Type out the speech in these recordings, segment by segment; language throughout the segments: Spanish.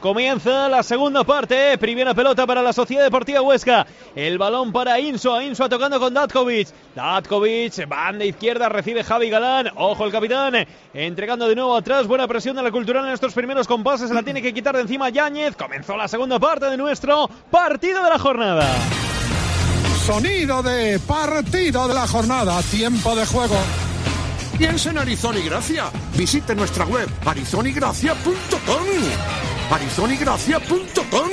Comienza la segunda parte, primera pelota para la Sociedad Deportiva Huesca. El balón para Insua tocando con Datkovic. Datkovic, banda izquierda, recibe Javi Galán. Ojo el capitán, entregando de nuevo atrás. Buena presión de la Cultural en estos primeros compases. Se la tiene que quitar de encima Yáñez. Comenzó la segunda parte de nuestro partido de la jornada. Sonido de partido de la jornada, tiempo de juego. Piensa en Arizona y Gracia. Visite nuestra web arizonigracia.com. arizonigracia.com.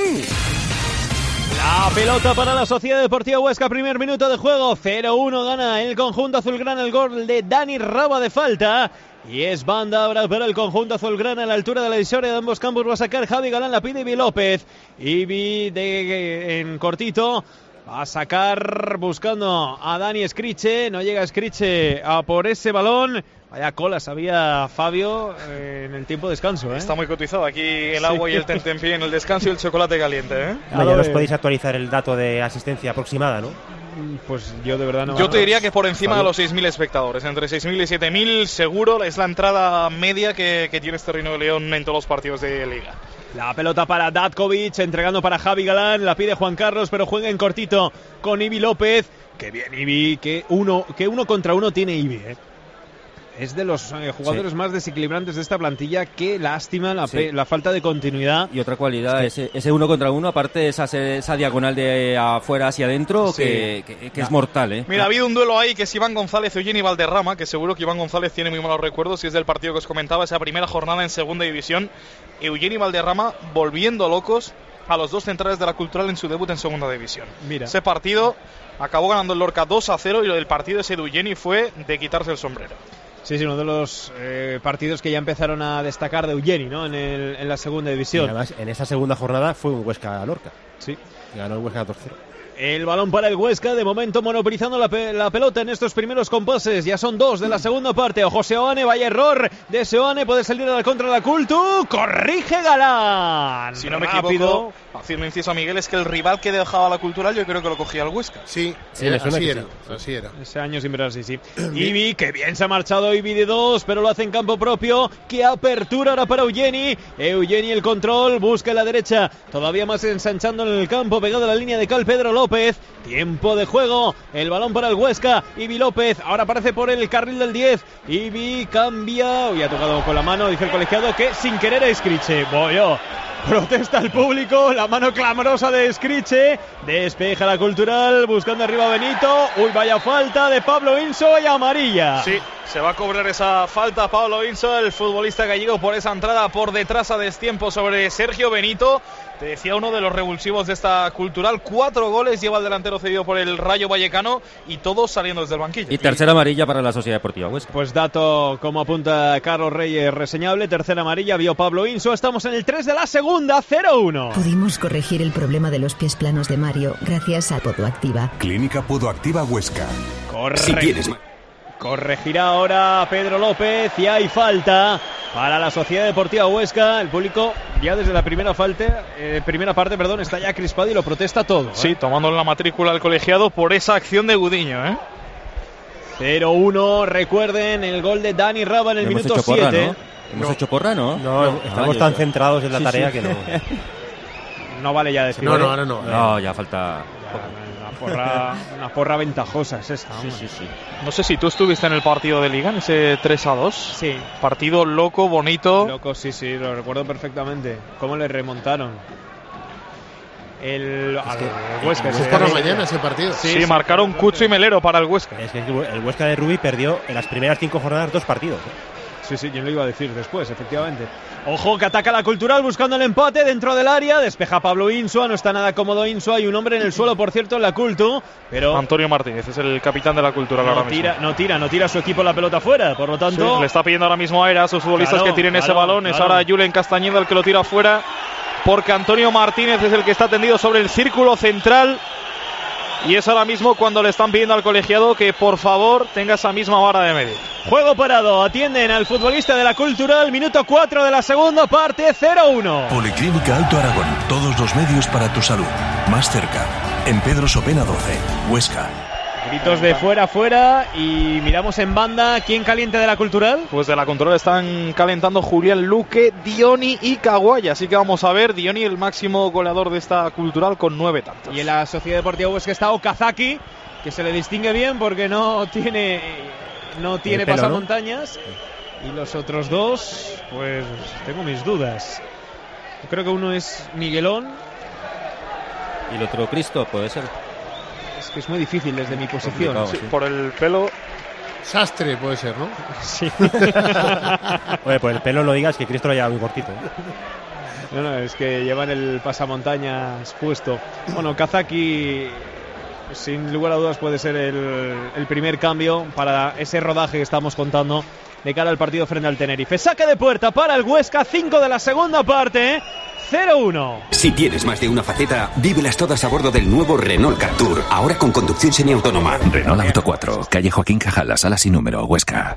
La pelota para la Sociedad Deportiva Huesca, primer minuto de juego, 0-1 gana el conjunto azulgrana, el gol de Dani Raba de falta. Y es banda ahora para el conjunto azulgrana a la altura de la divisoria de ambos campos. Va a sacar Javi Galán, la pide Ibi López. Ibi en cortito. Va a sacar buscando a Dani Escriche. No llega Escriche a por ese balón. Vaya colas había Fabio en el tiempo de descanso, ¿eh? Está muy cotizado aquí el agua y el tentempié en el descanso y el chocolate caliente, ¿eh? Ya nos podéis actualizar el dato de asistencia aproximada, ¿no? Pues yo de verdad no. Yo te diría que por encima de los 6.000 espectadores, entre 6.000 y 7.000 seguro es la entrada media que tiene este Reino de León en todos los partidos de Liga. La pelota para Datkovic, entregando para Javi Galán, la pide Juan Carlos, pero juega en cortito con Ibi López. Qué bien Ibi, que uno contra uno tiene Ibi, ¿eh? Es de los jugadores más desequilibrantes de esta plantilla. Qué lástima la falta de continuidad. Y otra cualidad, ese uno contra uno, aparte esa diagonal de afuera hacia adentro, que es mortal, ¿eh? Mira, ha habido un duelo ahí que es Iván González y Eugeni Valderrama, que seguro que Iván González tiene muy malos recuerdos, y es del partido que os comentaba, esa primera jornada en segunda división. Eugeni Valderrama volviendo locos a los dos centrales de la Cultural en su debut en segunda división. Mira. Ese partido acabó ganando el Lorca 2-0 y el partido ese de Eugeni fue de quitarse el sombrero. Sí, uno de los partidos que ya empezaron a destacar de Eugeni, ¿no? En la segunda división. Y además, en esa segunda jornada fue un Huesca-Lorca. Sí. Ganó el Huesca 2-0. El balón para el Huesca, de momento monopolizando la pelota en estos primeros compases. Ya son dos de la segunda parte. Ojo Seoane, vaya error de Seoane, puede salir a la contra de la Cultu. Corrige Galán. Si no me equivoco, haciendo inciso a Miguel, es que el rival que dejaba la Cultural yo creo que lo cogía el Huesca. Sí, así era. Ese año sin ver así, sí. Ibi, que bien se ha marchado Ibi de dos, pero lo hace en campo propio. Qué apertura ahora para Eugeni. Eugeni el control, busca la derecha, todavía más ensanchando en el campo, pegado a la línea de cal Pedro López. Tiempo de juego, el balón para el Huesca. Ibi López, ahora aparece por el carril del 10. Ibi cambia, ha tocado con la mano, dice el colegiado que sin querer es Escriche. Protesta el público, la mano clamorosa de Escriche. Despeja la Cultural, buscando arriba a Benito. Vaya falta de Pablo Insua y amarilla. Sí, se va a cobrar esa falta Pablo Insua, el futbolista gallego, por esa entrada por detrás a destiempo sobre Sergio Benito. Te decía, uno de los revulsivos de esta Cultural. 4 goles lleva el delantero cedido por el Rayo Vallecano y todos saliendo desde el banquillo. Y tercera amarilla para la Sociedad Deportiva Huesca. Pues dato, como apunta Carlos Reyes, reseñable. Tercera amarilla, vio Pablo Insua. Estamos en el 3 de la segunda, 0-1. Pudimos corregir el problema de los pies planos de Mario gracias a Podoactiva. Clínica Podoactiva Huesca. Si tienes... Corregirá ahora Pedro López y hay falta para la Sociedad Deportiva Huesca. El público ya desde la primera parte, está ya crispado y lo protesta todo. Sí, tomándole la matrícula al colegiado por esa acción de Gudiño, ¿eh? 0-1, recuerden el gol de Dani Raba en el minuto 7. ¿Hemos hecho porra, no? No, estamos tan centrados en la tarea que no. No vale ya decir. No, ya falta... Una porra ventajosa es esta. Sí. No sé si tú estuviste en el partido de Liga, en ese 3-2. Sí. Partido loco, bonito. Loco, sí, lo recuerdo perfectamente. Cómo le remontaron. El Huesca. Es por la mañana ese partido. Sí, marcaron Cucho y Melero para el Huesca. Es que el Huesca de Rubí perdió en las primeras 5 jornadas 2 partidos. Sí, yo lo iba a decir después, efectivamente. Ojo que ataca la Cultural buscando el empate dentro del área. Despeja Pablo Insua, no está nada cómodo Insua. Hay un hombre en el suelo, por cierto, en la Cultu. Pero Antonio Martínez es el capitán de la Cultural ahora mismo. No tira su equipo la pelota fuera, por lo tanto... Sí, le está pidiendo ahora mismo a sus futbolistas que tiren ese balón. Es ahora Julen Castañeda el que lo tira fuera, porque Antonio Martínez es el que está tendido sobre el círculo central. Y es ahora mismo cuando le están pidiendo al colegiado que por favor tenga esa misma vara de medir. Juego parado, atienden al futbolista de la Cultural, minuto 4 de la segunda parte, 0-1. Policlínica Alto Aragón, todos los medios para tu salud, más cerca, en Pedro Sopena 12, Huesca. Gritos de fuera, fuera. Y miramos en banda. ¿Quién caliente de la Cultural? Pues de la Cultural están calentando Julián Luque, Dioni y Kawaya. Así que vamos a ver, Dioni el máximo goleador de esta Cultural con 9 tantos. Y en la Sociedad Deportiva Huesca está Okazaki, que se le distingue bien porque no tiene pasamontañas, ¿no? Y los otros dos, pues tengo mis dudas. Yo creo que uno es Miguelón. Y el otro Cristo, puede ser. Es que es muy difícil desde mi posición. Sí, por el pelo. Sastre puede ser, ¿no? Sí. Oye, por el pelo no digas que Cristo lo lleva muy cortito. No, es que llevan el pasamontañas puesto. Bueno, Kazaki, sin lugar a dudas, puede ser el primer cambio para ese rodaje que estamos contando de cara al partido frente al Tenerife. Saque de puerta para el Huesca, 5 de la segunda parte, 0-1. Si tienes más de una faceta, vívelas todas a bordo del nuevo Renault Captur, ahora con conducción semiautónoma. Renault Auto 4, calle Joaquín Cajal, sala sin número, Huesca.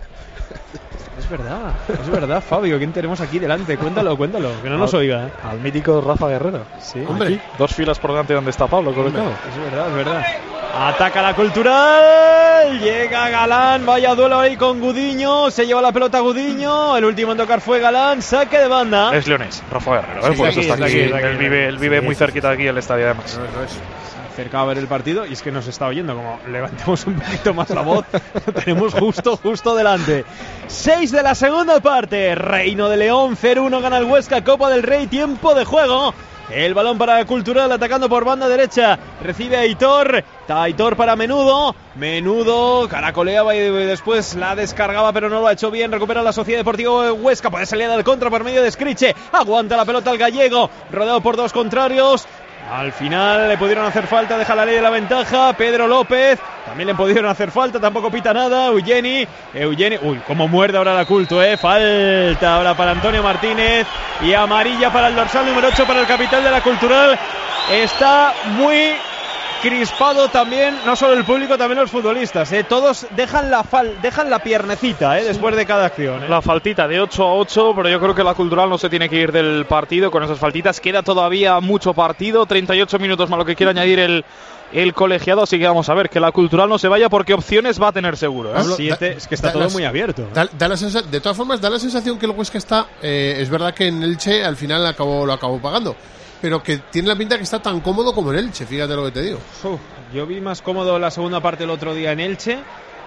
Es verdad, Fabio, ¿quién tenemos aquí delante? Cuéntalo, que no nos oiga. Al mítico Rafa Guerrero. Sí, hombre. Aquí, 2 filas por delante donde está Pablo colocado. Es verdad. Ataca la Cultural, llega Galán, vaya duelo ahí con Gudiño, se lleva la pelota Gudiño, el último en tocar fue Galán, saque de banda. Es leonés, Rafa Guerrero, Sí, por eso aquí, está aquí. está aquí. Él vive muy cerquita de aquí el estadio además. Acerca a ver el partido y es que nos está oyendo, como levantemos un poquito más la voz, lo tenemos justo delante. 6 de la segunda parte, Reino de León, 0-1 gana el Huesca, Copa del Rey, tiempo de juego. El balón para la Cultural, atacando por banda derecha, recibe a Aitor para Menudo, caracoleaba y después la descargaba pero no lo ha hecho bien, recupera la Sociedad Deportiva Huesca, puede salir al contra por medio de Scriche, aguanta la pelota el gallego, rodeado por dos contrarios. Al final le pudieron hacer falta, deja la ley de la ventaja. Pedro López, también le pudieron hacer falta, tampoco pita nada. Eugeni, uy, cómo muerde ahora la Culto, falta ahora para Antonio Martínez. Y amarilla para el dorsal número 8 para el capitán de la Cultural. Está muy crispado también, no solo el público, también los futbolistas, todos dejan la piernecita, después de cada acción. La faltita de 8-8, pero yo creo que la Cultural no se tiene que ir del partido con esas faltitas. Queda todavía mucho partido, 38 minutos más lo que quiera añadir el colegiado, así que vamos a ver que la Cultural no se vaya porque opciones va a tener seguro. Pablo, es que está todo muy abierto. De todas formas, da la sensación que el Huesca está, es verdad que en Elche al final lo acabó pagando, pero que tiene la pinta que está tan cómodo como en Elche, fíjate lo que te digo. Yo vi más cómodo la segunda parte el otro día en Elche,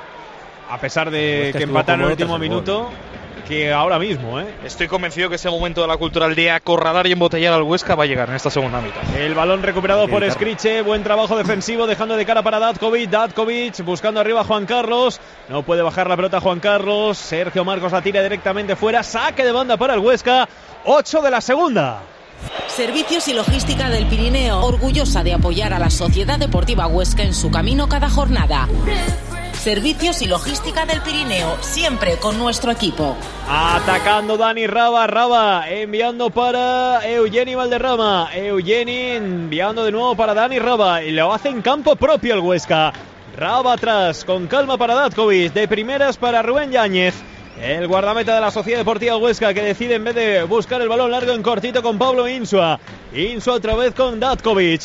a pesar de que empataron en el último minuto, que ahora mismo. Estoy convencido que ese momento de la Cultural de acorralar y embotellar al Huesca va a llegar en esta segunda mitad. El balón recuperado por Scriche, buen trabajo defensivo, dejando de cara para Datkovic buscando arriba a Juan Carlos, no puede bajar la pelota Juan Carlos, Sergio Marcos la tira directamente fuera, saque de banda para el Huesca, 8 de la segunda. Servicios y Logística del Pirineo, orgullosa de apoyar a la Sociedad Deportiva Huesca en su camino cada jornada. Servicios y Logística del Pirineo, siempre con nuestro equipo. Atacando Dani Raba enviando para Eugeni Valderrama, Eugeni enviando de nuevo para Dani Raba y lo hace en campo propio el Huesca. Raba atrás, con calma para Datkovic, de primeras para Rubén Yáñez. El guardameta de la Sociedad Deportiva Huesca que decide en vez de buscar el balón largo en cortito con Pablo Insua otra vez con Datkovic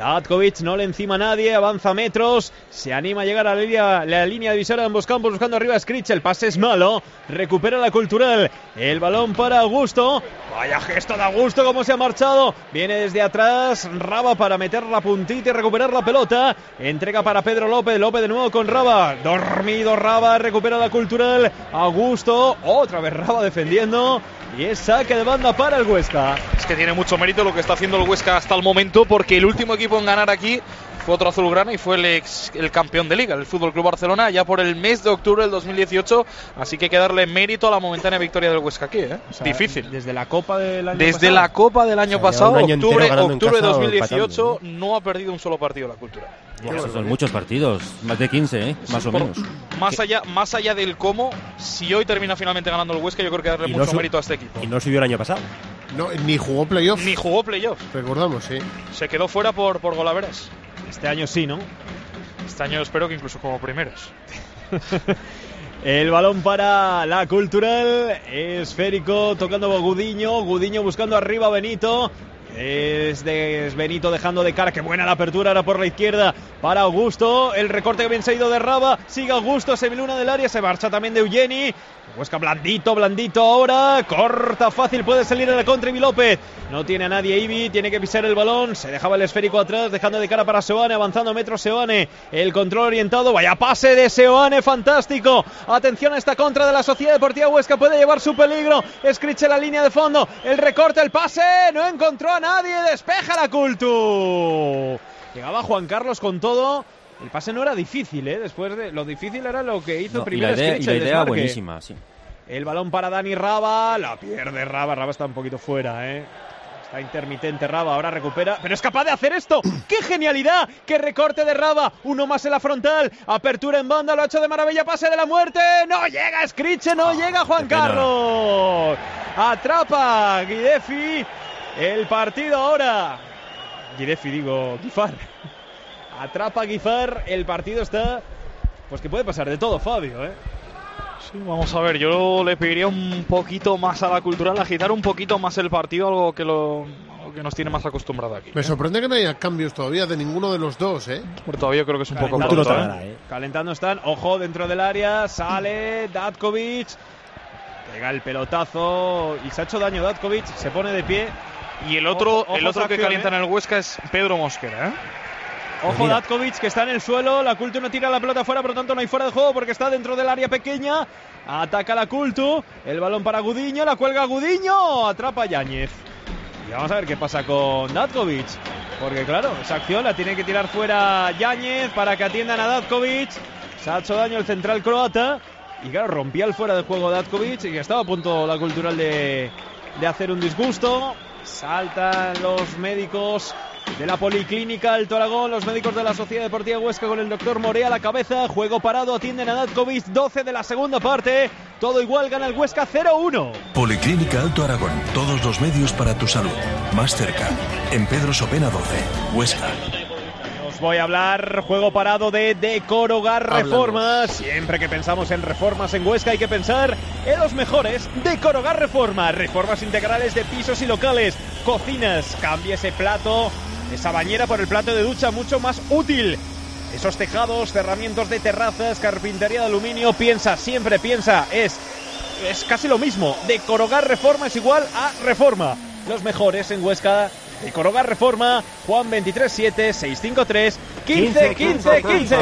no le encima a nadie, avanza metros, se anima a llegar a la línea divisoria de ambos campos buscando arriba a Scrich, el pase es malo, recupera la Cultural, el balón para Augusto, vaya gesto de Augusto como se ha marchado, viene desde atrás Raba para meter la puntita y recuperar la pelota, entrega para Pedro López de nuevo con Raba, dormido Raba, recupera la Cultural, Augusto, otra vez Raba defendiendo y es saque de banda para el Huesca. Es que tiene mucho mérito lo que está haciendo el Huesca hasta el momento, porque el último equipo en ganar aquí fue otro azulgrana y fue el campeón de liga, el Fútbol Club Barcelona, ya por el mes de octubre del 2018, así que hay que darle mérito a la momentánea victoria del Huesca aquí, O sea, difícil. Desde la Copa del año pasado. La Copa del año pasado, octubre de 2018, no ha perdido un solo partido la Cultura. Bueno, son muchos partidos, más de 15, más o menos. Más allá del cómo, si hoy termina finalmente ganando el Huesca, yo creo que darle mucho mérito a este equipo. Y no subió el año pasado. No, ni jugó playoff. Recordamos, sí. Se quedó fuera por golaveras. Este año sí, ¿no? Este año espero que incluso como primeros. El balón para la Cultural, esférico, tocando a Gudiño buscando arriba a Benito. Es Benito dejando de cara. Qué buena la apertura ahora por la izquierda para Augusto. El recorte que bien se ha ido de Raba. Sigue Augusto, se viluna del área. Se marcha también de Eugeni. Huesca blandito ahora. Corta fácil, puede salir en la contra Ibi López. No tiene a nadie Ibi, tiene que pisar el balón. Se dejaba el esférico atrás, dejando de cara para Seoane. Avanzando metros Seoane. El control orientado. Vaya pase de Seoane, fantástico. Atención a esta contra de la Sociedad Deportiva Huesca. Puede llevar su peligro. Escriche la línea de fondo. El recorte, el pase. No encontró a nadie. Despeja la Cultu. Llegaba Juan Carlos con todo. El pase no era difícil, Después de lo difícil era lo que hizo primero Escriche. Y la idea buenísima, sí. El balón para Dani Raba. La pierde Raba. Raba está un poquito fuera, Está intermitente Raba. Ahora recupera. Pero es capaz de hacer esto. ¡Qué genialidad! ¡Qué recorte de Raba! Uno más en la frontal. Apertura en banda. Lo ha hecho de maravilla. Pase de la muerte. ¡No llega Escriche! ¡No llega Juan Carlos! Atrapa Guidefi. El partido ahora. Guifar. Atrapa Guifar. El partido está. Pues que puede pasar de todo, Fabio, Sí, vamos a ver, yo le pediría un poquito más a la Cultural, agitar un poquito más el partido, algo que nos tiene más acostumbrado aquí. Me sorprende que no haya cambios todavía de ninguno de los dos, Porque todavía creo que es un poco pronto, Calentando están, ojo, dentro del área, sale Datkovic, pega el pelotazo y se ha hecho daño Datkovic, se pone de pie. Y el otro que calienta en el Huesca es Pedro Mosquera, Ojo Datkovic, que está en el suelo. La Cultu no tira la pelota fuera, por lo tanto no hay fuera de juego porque está dentro del área pequeña. Ataca la Cultu. El balón para Gudiño. La cuelga Gudiño. Atrapa Yáñez. Y vamos a ver qué pasa con Datkovic. Porque claro, esa acción la tiene que tirar fuera Yáñez para que atiendan a Datkovic. Se ha hecho daño el central croata. Y claro, rompía el fuera de juego Datkovic. Y estaba a punto la Cultural de hacer un disgusto. Saltan los médicos de la Policlínica Alto Aragón, los médicos de la Sociedad Deportiva Huesca con el doctor Morea a la cabeza. Juego parado, atienden a Datkovic. 12 de la segunda parte. Todo igual, gana el Huesca 0-1. Policlínica Alto Aragón. Todos los medios para tu salud. Más cerca. En Pedro Sopena 12. Huesca. Os voy a hablar, juego parado de Decorogar Reformas. Siempre que pensamos en reformas en Huesca hay que pensar en los mejores. Decorogar Reformas. Reformas integrales de pisos y locales. Cocinas. Cambia ese plato, esa bañera por el plato de ducha, mucho más útil. Esos tejados, cerramientos de terrazas, carpintería de aluminio. Siempre piensa, es casi lo mismo. Decorogar Reforma es igual a reforma. Los mejores en Huesca. Decorogar Reforma. Juan 23-7, 653 15-15-15.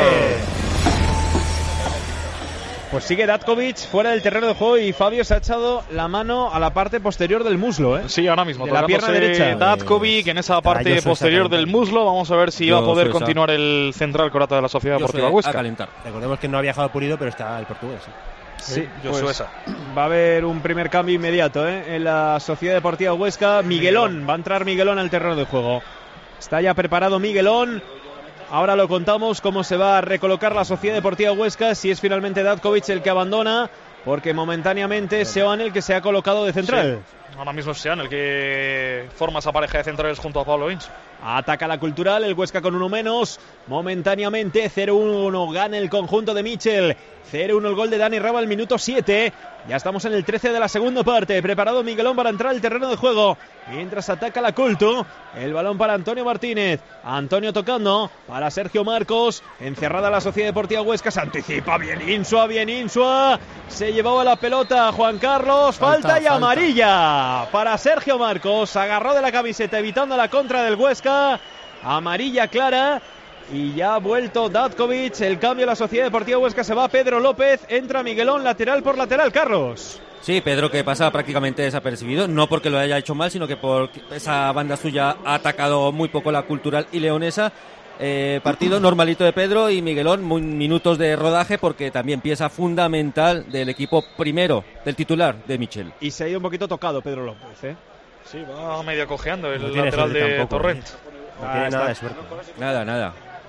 Pues sigue Datkovic fuera del terreno de juego y Fabio se ha echado la mano a la parte posterior del muslo, Sí, ahora mismo. De la pierna derecha. Datkovic en esa parte posterior del muslo. Vamos a ver si va a poder continuar el central croata de la Sociedad Deportiva Huesca. A calentar. Recordemos que no ha viajado Pulido, pero está el portugués. Sí, pues va a haber un primer cambio inmediato en la Sociedad Deportiva Huesca. Miguelón, va a entrar Miguelón al terreno de juego. Está ya preparado Miguelón. Ahora lo contamos cómo se va a recolocar la Sociedad Deportiva Huesca, si es finalmente Datkovic el que abandona, porque momentáneamente es Seoane el que se ha colocado de central. Sí. Ahora mismo es Seoane el que forma esa pareja de centrales junto a Pablo Inso. Ataca la Cultural, el Huesca con uno menos. Momentáneamente 0-1 gana el conjunto de Michel. 0-1 el gol de Dani Raba al minuto 7. Ya estamos en el 13 de la segunda parte. Preparado Miguelón para entrar al terreno de juego. Mientras ataca la Cultu. El balón para Antonio Martínez. Antonio tocando para Sergio Marcos. Encerrada la Sociedad Deportiva Huesca. Se anticipa bien Insua. Se llevaba la pelota Juan Carlos. Falta y amarilla para Sergio Marcos. Agarró de la camiseta evitando la contra del Huesca. Amarilla clara. Y ya ha vuelto Datkovic. El cambio de la Sociedad Deportiva Huesca. Se va Pedro López. Entra Miguelón lateral por lateral. Carlos. Sí, Pedro, que pasa prácticamente desapercibido. No porque lo haya hecho mal, sino que por esa banda suya ha atacado muy poco la Cultural y Leonesa. Partido normalito de Pedro y Miguelón, minutos de rodaje porque también pieza fundamental del equipo primero, del titular de Michel. Y se ha ido un poquito tocado Pedro López, Sí, va medio cojeando el lateral de Torrent. No tiene nada de suerte. Nada.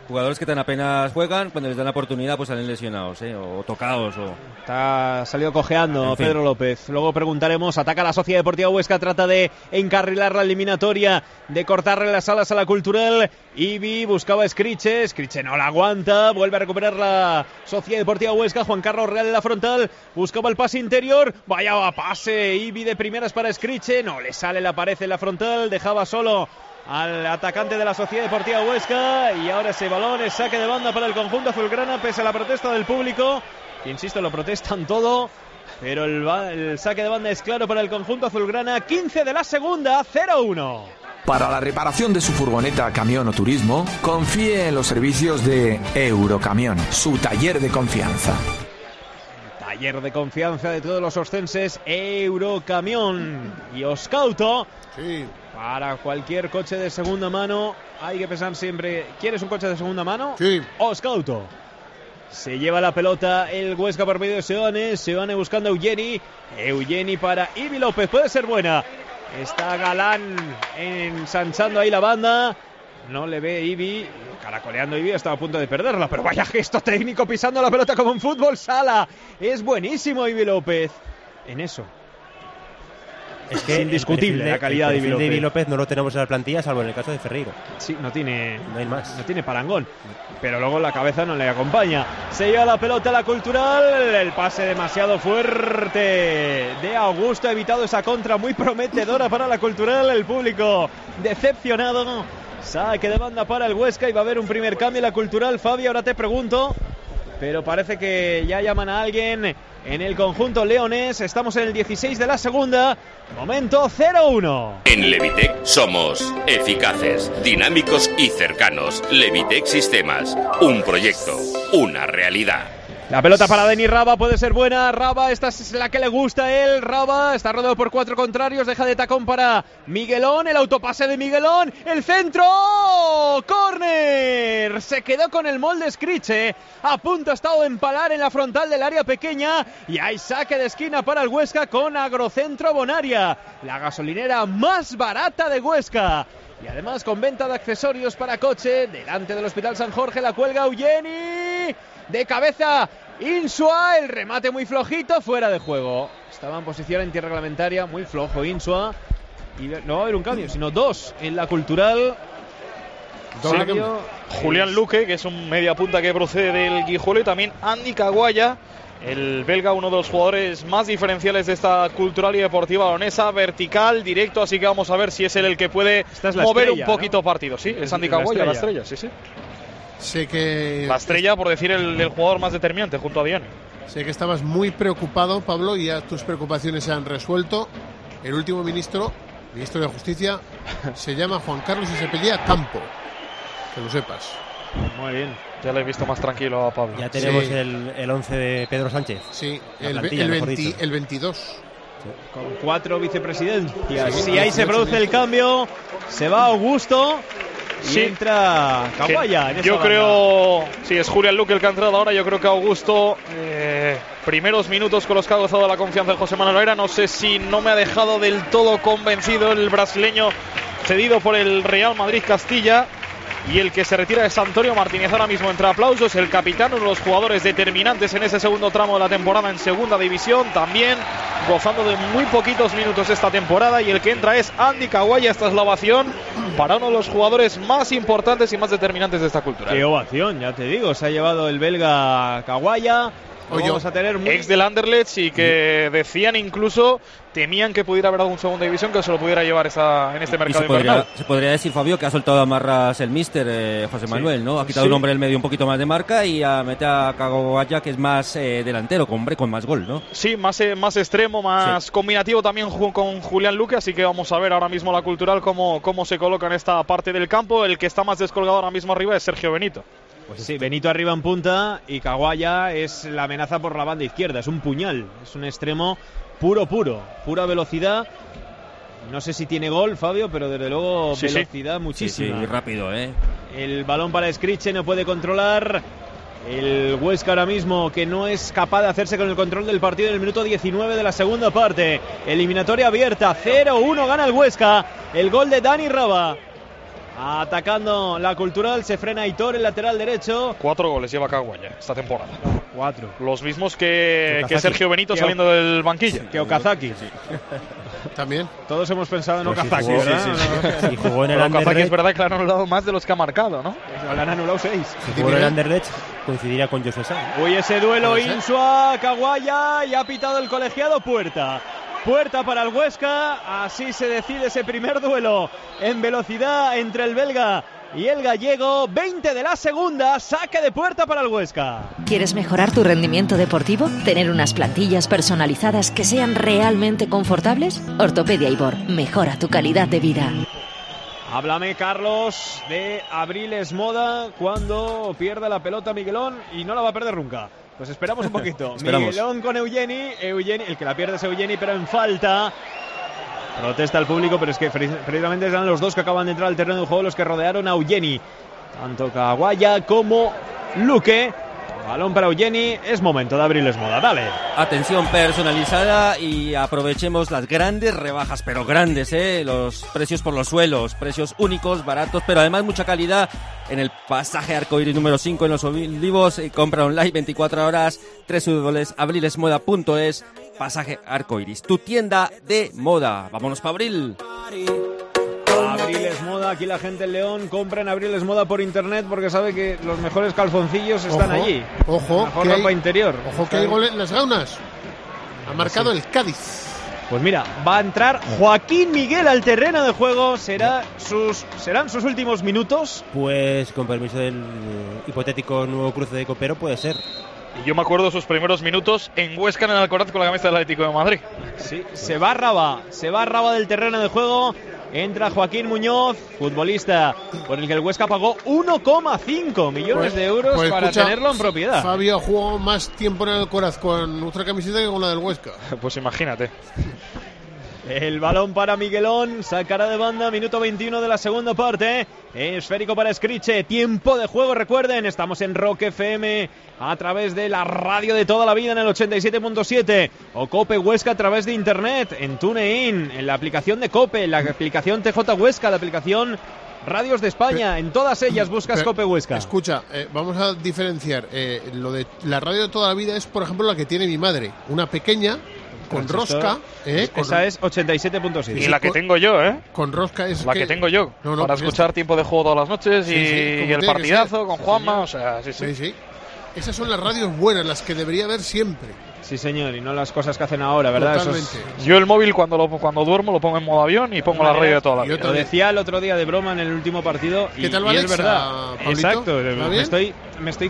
Jugadores que tan apenas juegan, cuando les dan la oportunidad pues salen lesionados, o tocados. Ha salido cojeando Pedro López. Luego preguntaremos, ataca la Sociedad Deportiva Huesca, trata de encarrilar la eliminatoria, de cortarle las alas a la Cultural. Ibi buscaba a Scriche no la aguanta, vuelve a recuperar la Sociedad Deportiva Huesca. Juan Carlos Real en la frontal, buscaba el pase interior, vaya pase Ibi de primeras para Scriche, no le sale la pared en la frontal, dejaba solo al atacante de la Sociedad Deportiva Huesca, y ahora ese balón es saque de banda para el conjunto azulgrana, pese a la protesta del público, que insisto, lo protestan todo, pero el saque de banda es claro para el conjunto azulgrana. 15 de la segunda, 0-1. Para la reparación de su furgoneta, camión o turismo, confíe en los servicios de Eurocamión, su taller de confianza. Taller de confianza de todos los oscenses, Eurocamión y Oscauto. Sí. Para cualquier coche de segunda mano hay que pensar siempre, ¿quieres un coche de segunda mano? Sí. Oscauto. Se lleva la pelota el Huesca por medio de Seoane buscando a Eugeni para Ibi López, puede ser buena. Está Galán ensanchando ahí la banda, no le ve Ibi, caracoleando Ibi, estaba a punto de perderla, pero vaya gesto técnico pisando la pelota como un fútbol sala. Es buenísimo Ibi López en eso. Es que es indiscutible la calidad de Ibi López no lo tenemos en la plantilla, salvo en el caso de Ferreiro. Sí, no hay más. No tiene parangón, pero luego la cabeza no le acompaña. Se lleva la pelota a la Cultural, el pase demasiado fuerte de Augusto, ha evitado esa contra muy prometedora para la Cultural, el público decepcionado. Saque de banda para el Huesca y va a haber un primer cambio en la Cultural. Fabi, ahora te pregunto, pero parece que ya llaman a alguien en el conjunto leonés. Estamos en el 16 de la segunda. Momento 0-1. En Levitec somos eficaces, dinámicos y cercanos. Levitec Sistemas, un proyecto, una realidad. La pelota para Denis Raba, puede ser buena. Raba, esta es la que le gusta a él. Raba está rodeado por 4 contrarios, deja de tacón para Miguelón, el autopase de Miguelón, el centro, córner, se quedó con el molde Scriche, a punto ha estado de empalar en la frontal del área pequeña, y hay saque de esquina para el Huesca con Agrocentro Bonaria, la gasolinera más barata de Huesca. Y además con venta de accesorios para coche, delante del Hospital San Jorge, la cuelga Eugeni, de cabeza Insua, el remate muy flojito, fuera de juego. Estaba en posición antirreglamentaria, muy flojo Insua, y no va a haber un cambio, sino 2 en la Cultural. Julián Luque, que es un media punta que procede del Guijuelo, y también Andy Caguaya, el belga, uno de los jugadores más diferenciales de esta Cultural y Deportiva Leonesa, vertical, directo, así que vamos a ver si es él el que puede mover estrella, un poquito, ¿no? Partido. Sí, es Andy Caguaya, la estrella, sí. Sé que... La estrella, por decir, el jugador más determinante junto a Diane. Sé que estabas muy preocupado, Pablo, y ya tus preocupaciones se han resuelto. El último ministro de Justicia, se llama Juan Carlos y se apellida Campo. Que lo sepas. Muy bien. Ya le he visto más tranquilo a Pablo. Ya tenemos el 11 de Pedro Sánchez. Sí, el 22. Sí. Con 4 vicepresidencias. Si ahí se produce el cambio, se va Augusto. Y entra Caguaya. Yo creo, sí, es Julián Luque el que ha entrado ahora. Yo creo que Augusto, primeros minutos con los que ha gozado la confianza de José Manuel Loera, no sé si no me ha dejado del todo convencido el brasileño cedido por el Real Madrid Castilla. Y el que se retira es Antonio Martínez ahora mismo entre aplausos, el capitán, uno de los jugadores determinantes en ese segundo tramo de la temporada en segunda división, también gozando de muy poquitos minutos esta temporada, y el que entra es Andy Caguaya. Esta es la ovación para uno de los jugadores más importantes y más determinantes de esta cultura. Qué ovación, ya te digo, se ha llevado el belga Caguaya. Vamos a tener ex del Anderlecht, y que decían incluso temían que pudiera haber algún segunda división que se lo pudiera llevar en este mercado invernal. Se podría decir, Fabio, que ha soltado amarras el míster José Manuel, ¿no? Ha quitado un hombre del medio un poquito más de marca y mete a Caguaya, que es más delantero, con más gol, ¿no? Sí, más extremo, más combinativo también con Julián Luque, así que vamos a ver ahora mismo la Cultural cómo se coloca en esta parte del campo. El que está más descolgado ahora mismo arriba es Sergio Benito. Pues sí, Benito arriba en punta y Caguaya es la amenaza por la banda izquierda, es un puñal, es un extremo pura velocidad. No sé si tiene gol, Fabio, pero desde luego velocidad muchísima. Sí, rápido, El balón para Scriche, no puede controlar el Huesca ahora mismo, que no es capaz de hacerse con el control del partido en el minuto 19 de la segunda parte. Eliminatoria abierta, 0-1 gana el Huesca, el gol de Dani Raba. Atacando la Cultural, se frena Aitor, el lateral derecho. 4 goles lleva Caguaya esta temporada. 4. Los mismos que Sergio Benito saliendo del banquillo. Que Okazaki. También. Todos hemos pensado en Okazaki, ¿verdad? Sí, jugó en el Okazaki Anderlecht. es verdad que le han anulado más de los que ha marcado, ¿no? Le han anulado 6. Si jugó en el Anderlecht, coincidiría con José Sá. Uy, ese duelo Insua, Caguaya, y ha pitado el colegiado Puerta. Puerta para el Huesca, así se decide ese primer duelo en velocidad entre el belga y el gallego. 20 de la segunda, saque de puerta para el Huesca. ¿Quieres mejorar tu rendimiento deportivo? ¿Tener unas plantillas personalizadas que sean realmente confortables? Ortopedia Ibor, mejora tu calidad de vida. Háblame, Carlos, de Abriles Moda cuando pierda la pelota Miguelón y no la va a perder nunca. Pues esperamos un poquito. Miguelón con Eugeni, el que la pierde es Eugeni, pero en falta. Protesta el público, pero es que precisamente eran los dos que acaban de entrar al terreno de juego los que rodearon a Eugeni. Tanto Caguaya como Luque. Balón para Eugeni, es momento de Abriles Moda, dale. Atención personalizada y aprovechemos las grandes rebajas, pero grandes, los precios por los suelos, precios únicos, baratos, pero además mucha calidad en el pasaje Arcoiris número 5 en Los Olivos. Compra online 24 horas, www.abrilesmoda.es, pasaje Arcoiris, tu tienda de moda. Vámonos para Abril. Abriles Moda, aquí la gente en León compra en Abriles Moda por internet porque sabe que los mejores calzoncillos están allí. Ojo, mejor ropa interior. Ojo que hay gol en las gaunas. Ha marcado el Cádiz. Pues mira, va a entrar Joaquín Miguel al terreno de juego. ¿Serán sus últimos minutos? Pues con permiso del hipotético nuevo cruce de copero puede ser. Y yo me acuerdo de sus primeros minutos en Huesca, en el Alcoraz, con la camisa del Atlético de Madrid. Sí, se va Raba del terreno de juego. Entra Joaquín Muñoz, futbolista por el que el Huesca pagó 1,5 millones de euros para tenerlo en propiedad. Fabio jugó más tiempo en el Alcoraz con nuestra camiseta que con la del Huesca. Pues imagínate. El balón para Miguelón, sacará de banda, minuto 21 de la segunda parte. Esférico para Escriche, tiempo de juego, recuerden, estamos en Rock FM a través de la radio de toda la vida en el 87.7 o Cope Huesca a través de internet, en TuneIn, en la aplicación de Cope, en la aplicación TJ Huesca, la aplicación Radios de España, en todas ellas buscas Cope Huesca. Escucha, vamos a diferenciar, lo de la radio de toda la vida es, por ejemplo, la que tiene mi madre, una pequeña con rosca. Esa es 87.7. Y la que tengo yo, Con rosca es la que tengo yo. Para escuchar tiempo de juego todas las noches y el partidazo con Juanma. O sea, sí. Esas son las radios buenas, las que debería haber siempre. Sí, señor, y no las cosas que hacen ahora, ¿verdad? Totalmente. Yo el móvil cuando duermo lo pongo en modo avión y pongo la radio de toda la vida. Lo decía el otro día de broma en el último partido. ¿Qué tal va y Alexa, es verdad. Pablito? Exacto. Me estoy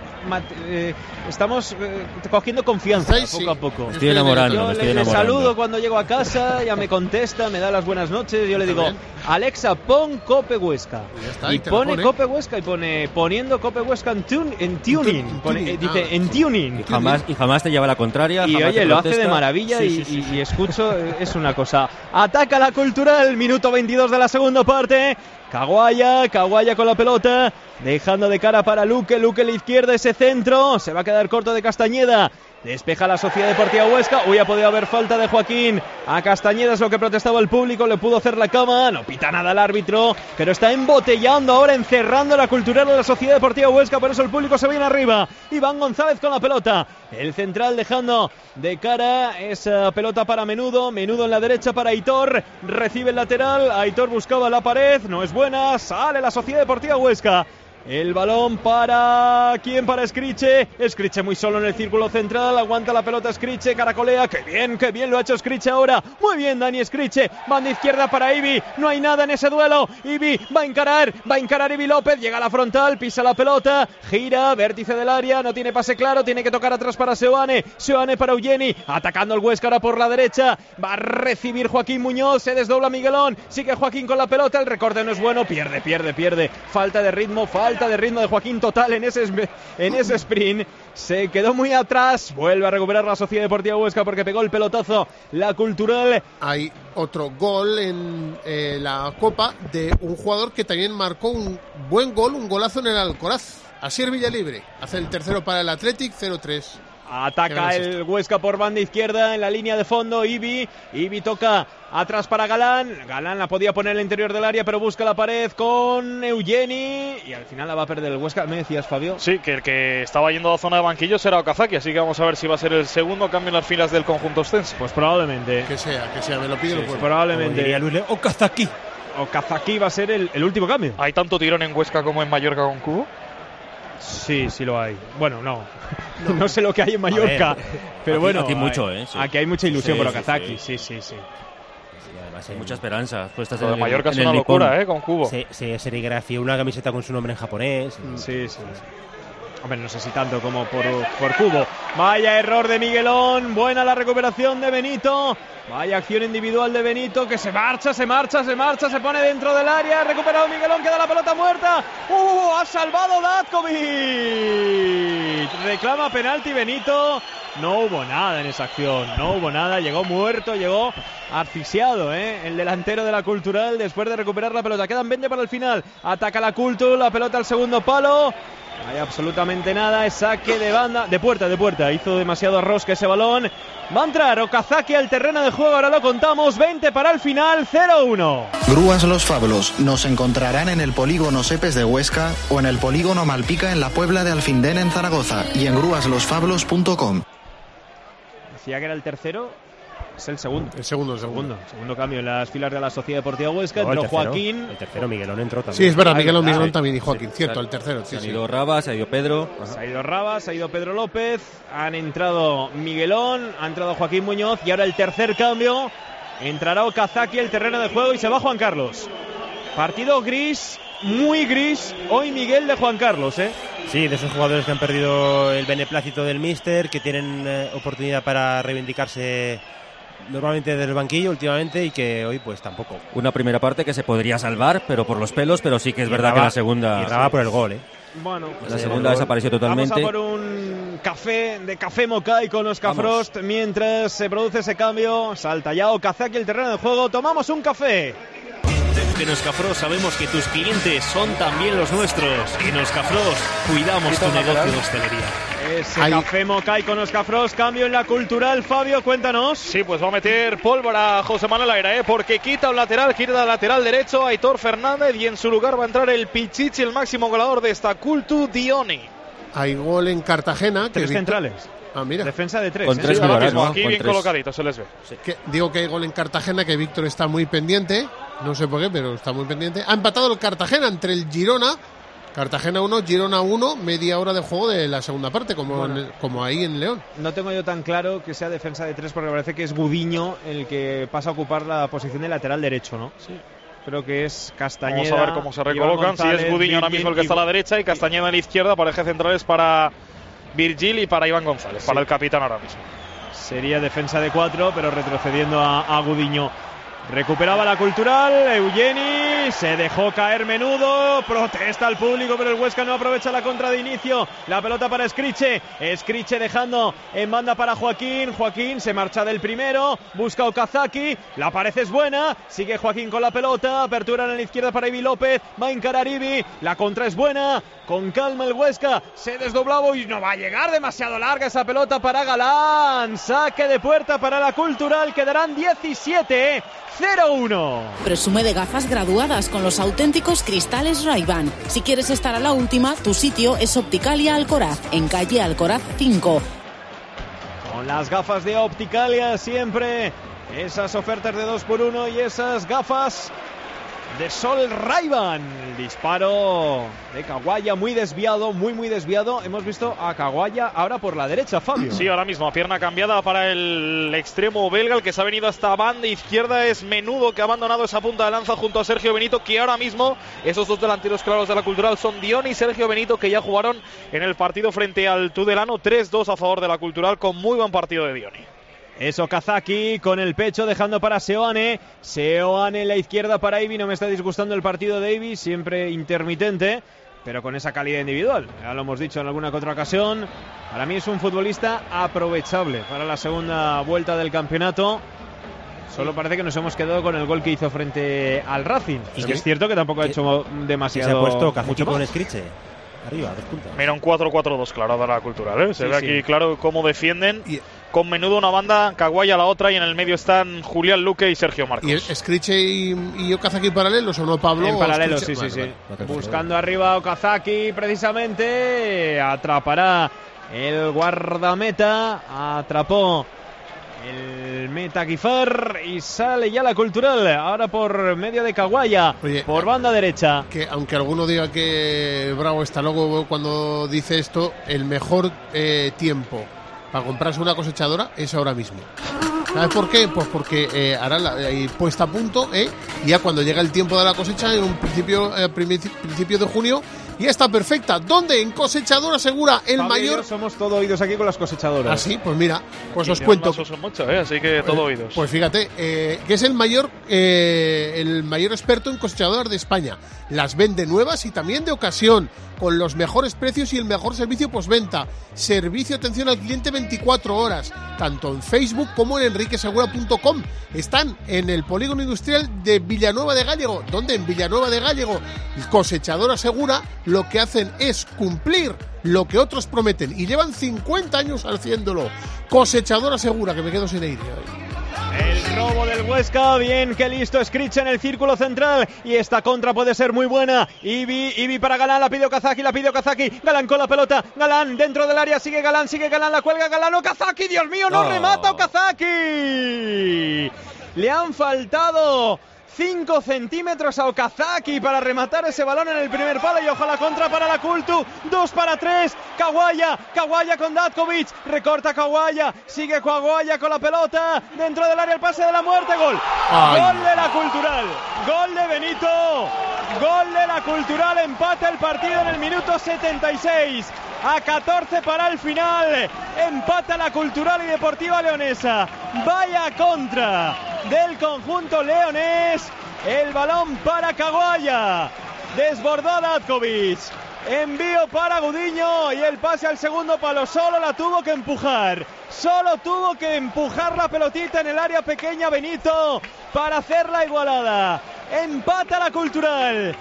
estamos cogiendo confianza poco a poco. Estoy enamorando. Yo le saludo cuando llego a casa, ya me contesta, me da las buenas noches. Yo le digo, Alexa, pon Cope Huesca. Y pone Cope Huesca y pone poniendo Cope Huesca en tuning. Dice en tuning. Y jamás te lleva la contraria. Y oye, lo hace de maravilla y escucho, es una cosa. Ataca la Cultural, minuto 22 de la segunda parte. Caguaya con la pelota, dejando de cara para Luque a la izquierda, ese centro, se va a quedar corto de Castañeda. Despeja la Sociedad Deportiva Huesca. Ha podido haber falta de Joaquín a Castañeda, es lo que protestaba el público. Le pudo hacer la cama, no pita nada el árbitro, pero está embotellando ahora, encerrando la Cultural de la Sociedad Deportiva Huesca. Por eso el público se viene arriba. Iván González con la pelota, el central dejando de cara esa pelota para Menudo en la derecha para Aitor. Recibe el lateral, Aitor buscaba la pared, no es buena, sale la Sociedad Deportiva Huesca. El balón para... ¿quién? Para Escriche. Escriche muy solo en el círculo central. Aguanta la pelota Escriche. Caracolea. ¡Qué bien lo ha hecho Escriche ahora! Muy bien Dani Escriche. Banda izquierda para Ibi. No hay nada en ese duelo. Ibi va a encarar Ibi López. Llega a la frontal. Pisa la pelota. Gira. Vértice del área. No tiene pase claro. Tiene que tocar atrás para Seoane. Seoane para Eugeni. Atacando el Huesca ahora por la derecha. Va a recibir Joaquín Muñoz. Se desdobla Miguelón. Sigue Joaquín con la pelota. El recorte no es bueno. Pierde. Falta de ritmo de Joaquín total en ese sprint. Se quedó muy atrás. Vuelve a recuperar la Sociedad Deportiva Huesca porque pegó el pelotazo la Cultural. Hay otro gol en la Copa de un jugador que también marcó un buen gol, un golazo en el Alcoraz. Asier Villalibre hace el tercero para el Athletic, 0-3. Ataca el Huesca por banda izquierda en la línea de fondo. Ibi toca atrás para Galán. Galán la podía poner en el interior del área, pero busca la pared con Eugeni. Y al final la va a perder el Huesca. ¿Me decías, Fabio? Sí, que el que estaba yendo a la zona de banquillos era Okazaki. Así que vamos a ver si va a ser el segundo cambio en las filas del conjunto ostense. Pues probablemente. Que sea, me lo pido. Pues probablemente. Okazaki. Okazaki va a ser el último cambio. ¿Hay tanto tirón en Huesca como en Mallorca con Cubo? Sí, sí lo hay. Bueno, no sé lo que hay en Mallorca, pero aquí, bueno, aquí mucho, sí. Aquí hay mucha ilusión por Okazaki. Sí. Sí. Además hay muchas esperanzas puestas en Mallorca es una locura, con Cubo. Se serigrafió una camiseta con su nombre en japonés. Sí. Hombre, no sé si tanto como por Cubo. Vaya error de Miguelón. Buena la recuperación de Benito. Vaya acción individual de Benito, que se marcha, se pone dentro del área. Ha recuperado Miguelón, queda la pelota muerta. Ha salvado Datkovic. Reclama penalti Benito. No hubo nada en esa acción, llegó muerto, llegó asfixiado, el delantero de la Cultural después de recuperar la pelota. Quedan 20 para el final. Ataca la Cultu, la pelota al segundo palo. No hay absolutamente nada, es saque de banda, de puerta, hizo demasiado rosca ese balón. Va a entrar Okazaki al terreno de juego, ahora lo contamos, 20 para el final, 0-1. Grúas Los Fablos nos encontrarán en el polígono Sepes de Huesca o en el polígono Malpica en la Puebla de Alfindén en Zaragoza y en grúaslosfablos.com. Decía que era el tercero. Es el segundo. El segundo cambio en las filas de la Sociedad Deportiva Huesca. Entró Joaquín. El tercero, Miguelón entró también. Sí, es verdad, Miguelón también y Joaquín. Cierto, el tercero. Se ha ido Rabas, se ha ido Pedro. Se ha ido Rabas, se ha ido Pedro López. Han entrado Miguelón, ha entrado Joaquín Muñoz. Y ahora el tercer cambio. Entrará Okazaki al terreno de juego y se va Juan Carlos. Partido gris, muy gris. Hoy Miguel de Juan Carlos, Sí, de esos jugadores que han perdido el beneplácito del míster, que tienen oportunidad para reivindicarse normalmente del banquillo últimamente y que hoy pues tampoco. Una primera parte que se podría salvar, pero por los pelos, pero sí que es verdad que la segunda... Y Raba por el gol, Bueno, la segunda desapareció totalmente. Vamos a por un café de Café Mokai con Oscar Frost. Mientras se produce ese cambio, salta ya Okazaki el terreno de juego. Tomamos un café. En Oscafros sabemos que tus clientes son también los nuestros. En Oscafros cuidamos tu negocio de hostelería. Ese Café Mokai con Oscar Frost. Cambio en la Cultural. Fabio, cuéntanos. Sí, pues va a meter pólvora José Manuel Aira, porque quita el lateral derecho Aitor Fernández y en su lugar va a entrar el Pichichi, el máximo goleador de esta Cultu, Dioni. Hay gol en Cartagena. Tres centrales. Mira. Defensa de 3. Con 3 ahora mismo, aquí bien colocaditos se les ve. Sí. Digo que hay gol en Cartagena, que Víctor está muy pendiente. No sé por qué, pero está muy pendiente. Ha empatado el Cartagena entre el Girona. Cartagena 1, Girona 1, media hora de juego de la segunda parte, como ahí en León. No tengo yo tan claro que sea defensa de 3 porque me parece que es Gudiño el que pasa a ocupar la posición de lateral derecho, ¿no? Sí. Creo que es Castañeda. Vamos a ver cómo se recolocan. Si es Gudiño ahora mismo el que está a la derecha y Castañeda a la izquierda, pareja centrales para Virgil y para Iván González, para el capitán ahora mismo. Sería defensa de 4, pero retrocediendo a Gudiño. Recuperaba la Cultural, Eugeni, se dejó caer Menudo, protesta al público, pero el Huesca no aprovecha la contra de inicio. La pelota para Escriche dejando en banda para Joaquín se marcha del primero, busca Okazaki, la pared es buena, sigue Joaquín con la pelota, apertura en la izquierda para Ibi López, va a encarar Ibi, la contra es buena, con calma el Huesca, se desdoblaba y no va a llegar, demasiado larga esa pelota para Galán, saque de puerta para la Cultural, quedarán 17, 0-1. Presume de gafas graduadas con los auténticos cristales Ray-Ban. Si quieres estar a la última, tu sitio es Opticalia Alcoraz, en calle Alcoraz 5. Con las gafas de Opticalia siempre esas ofertas de 2x1 y esas gafas de sol Ray-Ban. El disparo de Kawaya muy desviado, muy desviado. Hemos visto a Kawaya ahora por la derecha, Fabio. Sí, ahora mismo a pierna cambiada para el extremo belga, el que se ha venido hasta banda izquierda es Menudo, que ha abandonado esa punta de lanza junto a Sergio Benito, que ahora mismo esos dos delanteros claros de la Cultural son Dioni y Sergio Benito, que ya jugaron en el partido frente al Tudelano, 3-2 a favor de la Cultural, con muy buen partido de Dioni. Es Okazaki con el pecho dejando para Seoane en la izquierda para Ibi. No me está disgustando el partido de Ibi, siempre intermitente, pero con esa calidad individual. Ya lo hemos dicho en alguna que otra ocasión. Para mí es un futbolista aprovechable para la segunda vuelta del campeonato. Solo parece que nos hemos quedado con el gol que hizo frente al Racing. Y que es cierto que tampoco ha hecho demasiado. Se ha puesto Okazaki con Escriche. arriba, 2 puntas. Mira, un 4-4-2 claro de la Cultural, ¿eh? Se Sí, ve sí. aquí claro cómo defienden. Con Menudo una banda, Kawaya la otra, y en el medio están Julián Luque y Sergio Marcos. ¿Y Skriche y Okazaki paralelos o no, Pablo? En ¿O paralelo, Skriche? sí. Vale. Buscando arriba Okazaki, precisamente. Atrapará el guardameta. Atrapó el meta Guifar y sale ya la Cultural. Ahora por medio de Kawaya. Oye, por banda derecha. Que aunque alguno diga que Bravo está loco cuando dice esto, el mejor tiempo para comprarse una cosechadora es ahora mismo. ¿Sabes por qué? Pues porque hará la puesta a punto, y ya cuando llega el tiempo de la cosecha, en un principio de junio, ya está perfecta. ¿Dónde? En Cosechadora Segura, el Pablo y mayor. yo somos todo oídos aquí con las cosechadoras. ¿Ah, sí? Pues mira, pues os Y cuento. además uso mucho, así que todo oídos. Pues fíjate, que es el mayor experto en cosechadoras de España. Las vende nuevas y también de ocasión, con los mejores precios y el mejor servicio postventa. Servicio atención al cliente 24 horas, tanto en Facebook como en enriquesegura.com. Están en el polígono industrial de Villanueva de Gállego. ¿Dónde? En Villanueva de Gállego. Cosechadora Segura lo que hacen es cumplir lo que otros prometen y llevan 50 años haciéndolo. Cosechadora Segura, que me quedo sin aire. El robo del Huesca, bien que listo, Skriche en el círculo central y esta contra puede ser muy buena. Ibi para Galán, la pide Okazaki, Galán con la pelota, Galán dentro del área, sigue Galán, la cuelga Galán, Okazaki, Dios mío, no remata Okazaki. Le han faltado 5 centímetros a Okazaki para rematar ese balón en el primer palo y ojo a la contra para la Cultu. 2 para 3. Kawaya con Datkovic. Recorta Kawaya. Sigue Kawaya con la pelota. Dentro del área el pase de la muerte. Gol. Gol de la Cultural. Gol de Benito. Gol de la Cultural. Empata el partido en el minuto 76. A 14 para el final. Empata la Cultural y Deportiva Leonesa. Vaya contra del conjunto leonés. El balón para Kawaya. Desbordó a Datkovic. Envío para Gudiño y el pase al segundo palo. Solo la tuvo que empujar. Solo tuvo que empujar la pelotita en el área pequeña Benito para hacer la igualada. Empata la Cultural.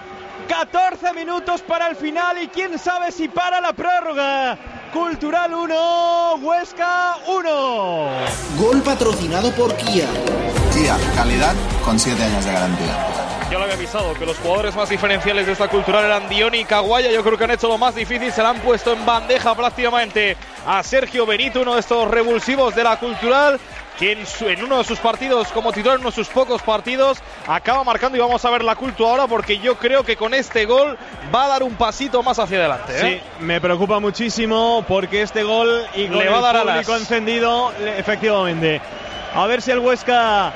14 minutos para el final y quién sabe si para la prórroga. Cultural 1, Huesca 1. Gol patrocinado por Kia. Kia, calidad con 7 años de garantía. Yo lo había avisado, que los jugadores más diferenciales de esta Cultural eran Dioni y Kawaya. Yo creo que han hecho lo más difícil, se la han puesto en bandeja prácticamente a Sergio Benito, uno de estos revulsivos de la Cultural, que en uno de sus partidos, como titular, en uno de sus pocos partidos, acaba marcando. Y vamos a ver la Cultu ahora, porque yo creo que con este gol va a dar un pasito más hacia adelante. Sí, me preocupa muchísimo, porque este gol y con le va a dar el público alas. encendido, efectivamente. A ver si el Huesca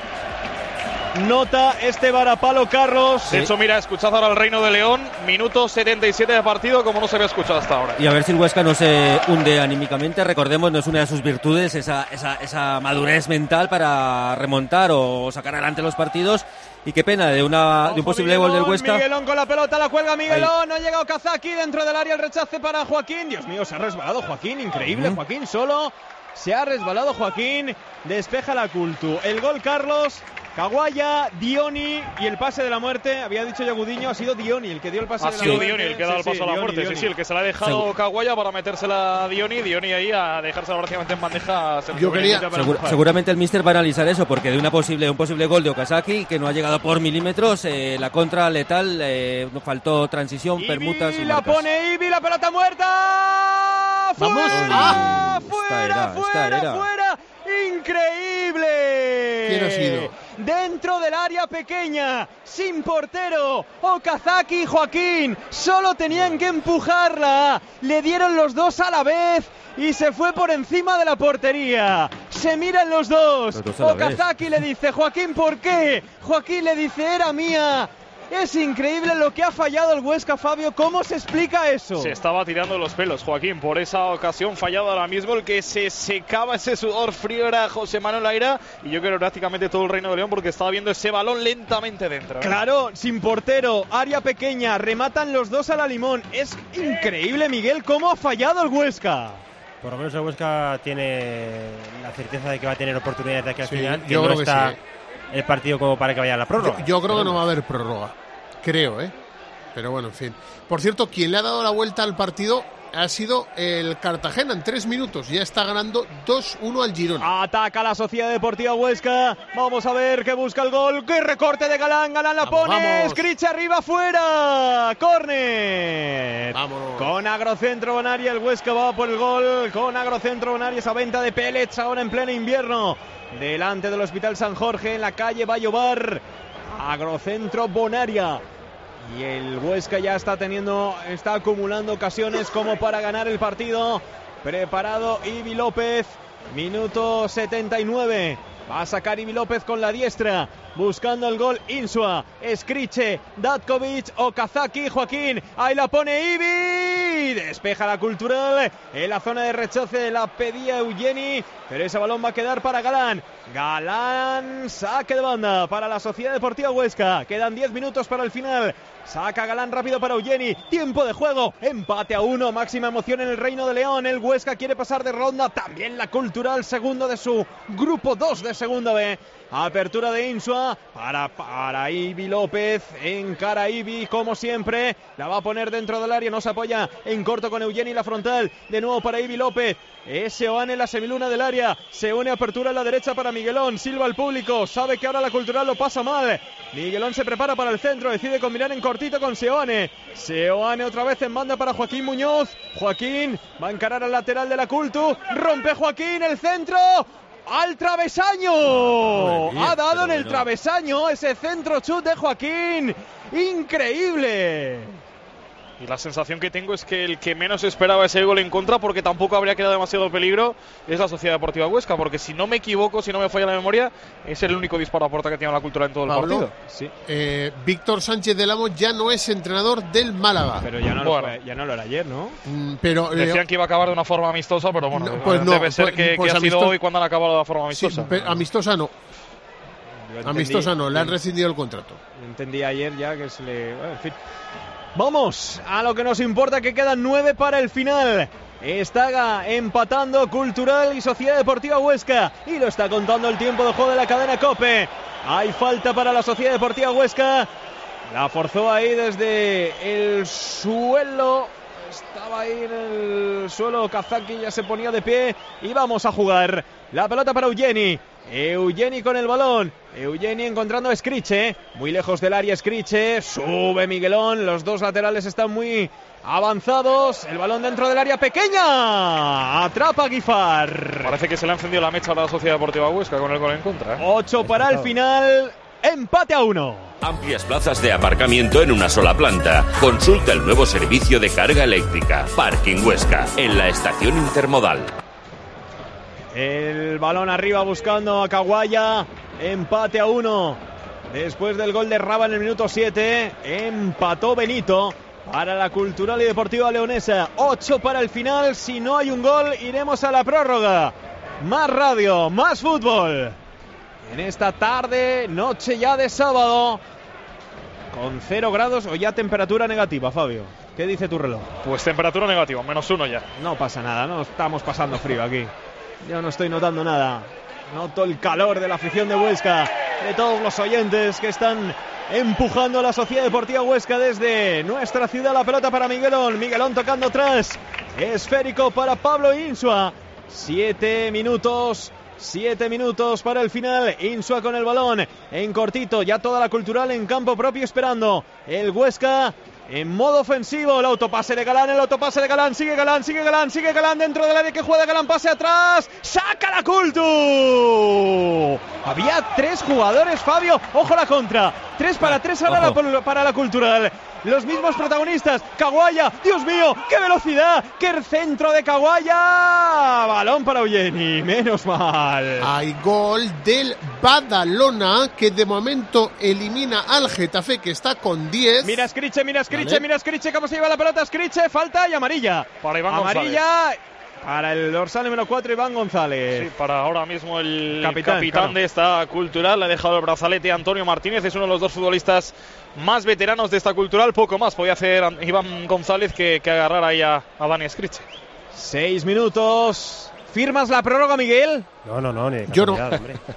nota este varapalo, Carlos. De hecho, mira, escuchad ahora el Reino de León, minuto 77 de partido, como no se había escuchado hasta ahora. Y a ver si el Huesca no se hunde anímicamente. Recordemos, no es una de sus virtudes esa madurez mental para remontar o sacar adelante los partidos. Y qué pena de un posible gol del Huesca. Miguelón con la pelota, la cuelga Miguelón. No llega Okazaki dentro del área, el rechace para Joaquín. Dios mío, se ha resbalado Joaquín, increíble. Joaquín solo. Se ha resbalado Joaquín. Despeja la Cultu. El gol, Carlos. Kawaya, Dioni y el pase de la muerte. Había dicho ya Gudiño, ha sido Dioni el que dio el pase de la muerte. Ha sido Dioni el que ha dado el paso a la muerte. Sí, el que se la ha dejado Kawaya para metérsela a Dioni. Dioni ahí a dejársela prácticamente en bandeja. Seguramente el míster va a analizar eso, porque de un posible gol de Okazaki, que no ha llegado por milímetros, la contra letal, nos faltó transición, permutas y la marcas. pone Ibi, la pelota muerta. ¡Fuera! ¡Fuera! ¡Increíble! ¿Quién ha sido? Dentro del área pequeña, sin portero, Okazaki y Joaquín solo tenían que empujarla. Le dieron los dos a la vez y se fue por encima de la portería. Se miran los dos. Okazaki le dice, Joaquín, ¿por qué? Joaquín le dice, era mía. Es increíble lo que ha fallado el Huesca, Fabio. ¿Cómo se explica eso? Se estaba tirando los pelos, Joaquín. Por esa ocasión fallado ahora mismo. El que se secaba ese sudor frío era José Manuel Aira. Y yo creo prácticamente todo el Reino de León, porque estaba viendo ese balón lentamente dentro. Claro, sin portero, área pequeña, rematan los dos a la limón. Es increíble, Miguel, cómo ha fallado el Huesca. Por lo menos el Huesca tiene la certeza de que va a tener oportunidades de aquí al final. Yo creo no está que sí. El partido como para que vaya a la prórroga. Yo creo que no va a haber prórroga. Creo, Pero bueno, en fin. Por cierto, quien le ha dado la vuelta al partido ha sido el Cartagena en 3 minutos. Ya está ganando 2-1 al Girona. Ataca la Sociedad Deportiva Huesca. Vamos a ver que busca el gol. ¡Qué recorte de Galán! Galán la pone. Scrich arriba, fuera. Córner. Vámonos. Con Agrocentro Bonaria. El Huesca va por el gol. Con Agrocentro Bonaria. Esa venta de pellets ahora en pleno invierno. Delante del Hospital San Jorge, en la calle Vallobar. Agrocentro Bonaria. Y el Huesca ya está acumulando ocasiones como para ganar el partido. Preparado Ivi López, minuto 79. Va a sacar Ivi López con la diestra, buscando el gol. Insua, Scriche, Datkovic, Okazaki, Joaquín. Ahí la pone Ivi. Despeja la Cultural. En la zona de rechace la pedía Eugeni, pero ese balón va a quedar para Galán. Galán, saque de banda para la Sociedad Deportiva Huesca. Quedan 10 minutos para el final. Saca Galán rápido para Eugeni. Tiempo de juego. Empate a 1. Máxima emoción en el Reino de León. El Huesca quiere pasar de ronda. También la Cultural, segundo de su grupo 2 de segunda B. Apertura de Insua para Ivi López. Encara a Ivi como siempre. La va a poner dentro del área. No se apoya en corto con Eugeni, la frontal. De nuevo para Ivi López. Seoane en la semiluna del área. Se une apertura a la derecha para Miguelón. Silva al público. Sabe que ahora la Cultural lo pasa mal. Miguelón se prepara para el centro. Decide combinar en cortito con Seoane. Seoane otra vez en banda para Joaquín Muñoz. Joaquín va a encarar al lateral de la Cultu. Rompe Joaquín, el centro. ¡Al travesaño! Ha dado en el travesaño ese centro chut de Joaquín. ¡Increíble! Y la sensación que tengo es que el que menos esperaba ese gol en contra, porque tampoco habría quedado demasiado peligro, es la Sociedad Deportiva Huesca, porque si no me equivoco, si no me falla la memoria, es el único disparo a puerta que tiene la Cultura en todo el partido. Sí. Víctor Sánchez del Amo ya no es entrenador del Málaga. Pero ya no lo era ayer, ¿no? Pero decían que iba a acabar de una forma amistosa, pero bueno, debe ser que ha sido hoy cuando han acabado de la forma amistosa. Sí, amistosa no. Amistosa no, le han rescindido el contrato. Entendí ayer ya que se le... Bueno, en fin. Vamos a lo que nos importa, que quedan 9 para el final. Está empatando Cultural y Sociedad Deportiva Huesca. Y lo está contando el tiempo de juego de la cadena COPE. Hay falta para la Sociedad Deportiva Huesca. La forzó ahí desde el suelo. Estaba ahí en el suelo. Kazaki ya se ponía de pie. Y vamos a jugar. La pelota para Eugeni. Eugeni con el balón. Eugeni encontrando a Scriche. Muy lejos del área Scriche. Sube Miguelón. Los dos laterales están muy avanzados. El balón dentro del área pequeña. Atrapa Guifar. Parece que se le ha encendido la mecha a la Sociedad Deportiva Huesca con el gol en contra. 8 para el final. Empate a 1. Amplias plazas de aparcamiento en una sola planta. Consulta el nuevo servicio de carga eléctrica. Parking Huesca, en la estación intermodal. El balón arriba buscando a Caguaya. Empate a 1. Después del gol de Raba en el minuto 7. Empató Benito para la Cultural y Deportiva Leonesa. 8 para el final. Si no hay un gol, iremos a la prórroga. Más radio, más fútbol. En esta tarde, noche ya de sábado. Con 0 grados o ya temperatura negativa, Fabio. ¿Qué dice tu reloj? Pues temperatura negativa, -1 ya. No pasa nada, no estamos pasando frío aquí. Yo no estoy notando nada. Noto el calor de la afición de Huesca, de todos los oyentes que están empujando a la Sociedad Deportiva Huesca desde nuestra ciudad. La pelota para Miguelón. Miguelón tocando atrás. Esférico para Pablo Insua. 7 minutos para el final. Insua con el balón en cortito. Ya toda la Cultural en campo propio esperando. El Huesca en modo ofensivo. El autopase de Galán. Sigue Galán dentro del área que juega Galán. Pase atrás. ¡Saca la Cultu! Había 3 jugadores, Fabio. Ojo la contra. 3 para 3 ahora para la Cultural. Los mismos protagonistas. Caguaya. Dios mío, qué velocidad. Qué centro de Caguaya. Balón para Eugeni. Menos mal. Hay gol del Badalona, que de momento elimina al Getafe, que está con 10. Mira Scriche, cómo se lleva la pelota. Scriche, falta y amarilla. Para Iván amarilla González. Para el dorsal número 4, Iván González. Sí, para ahora mismo el capitán de esta Cultural. Le ha dejado el brazalete a Antonio Martínez. Es uno de los 2 futbolistas más veteranos de esta Cultural. Poco más podía hacer Iván González que agarrar ahí a Dani Scriche. 6 minutos. ¿Firmas la prórroga, Miguel? No, ni yo no. Hombre.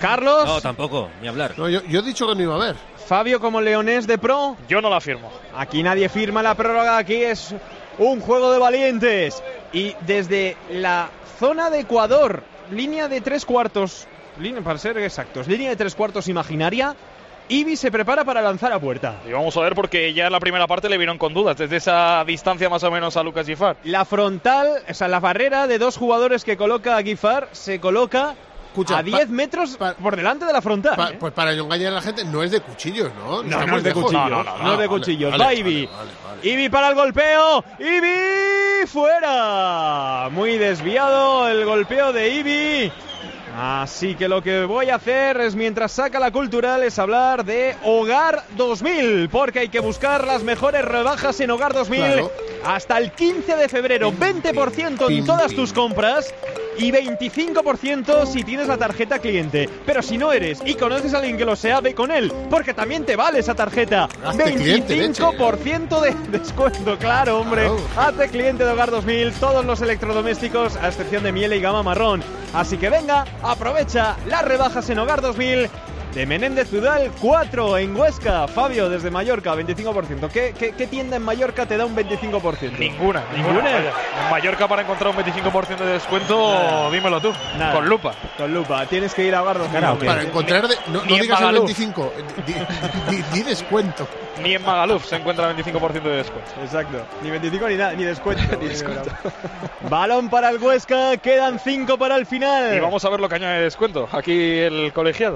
Carlos. No, tampoco, ni hablar. No, yo he dicho que no iba a haber. Fabio, como leonés de pro. Yo no la firmo. Aquí nadie firma la prórroga, aquí es un juego de valientes. Y desde la zona de Ecuador, línea de 3/4, para ser exactos, línea de 3/4 imaginaria, Ibi se prepara para lanzar a puerta. Y vamos a ver porque ya en la primera parte le vieron con dudas, desde esa distancia más o menos a Lucas Giffard. La frontal, o sea, la barrera de 2 jugadores que coloca Giffard se coloca a 10 metros por delante de la frontal. Pues para engañar a la gente, no es de cuchillos, ¿no? No es de cuchillos. No es de cuchillos. Va Ibi. Ibi para el golpeo. Ibi fuera. Muy desviado el golpeo de Ibi. Así que lo que voy a hacer es, mientras saca la cultural, es hablar de Hogar 2000, porque hay que buscar las mejores rebajas en Hogar 2000 hasta el 15 de febrero. 20% en todas tus compras y 25% si tienes la tarjeta cliente. Pero si no eres y conoces a alguien que lo sea, ve con él, porque también te vale esa tarjeta. 25% de descuento, claro, hombre. Hazte cliente de Hogar 2000, todos los electrodomésticos, a excepción de Miele y Gama Marrón. Así que venga, aprovecha las rebajas en Hogar 2000 de Menéndez Udal 4 en Huesca. Fabio, desde Mallorca, 25%. ¿Qué tienda en Mallorca te da un 25%? Ninguna. En Mallorca, para encontrar un 25% de descuento, dímelo tú. Nada. Con lupa. Tienes que ir a Hogar 2000. Para encontrar, no digas el 25, di descuento. Ni en Magaluf se encuentra el 25% de descuento. Exacto. Ni 25 ni nada, ni descuento. Ni descuento. Balón para el Huesca, quedan 5 para el final. Y vamos a ver lo que añade de descuento aquí el colegiado.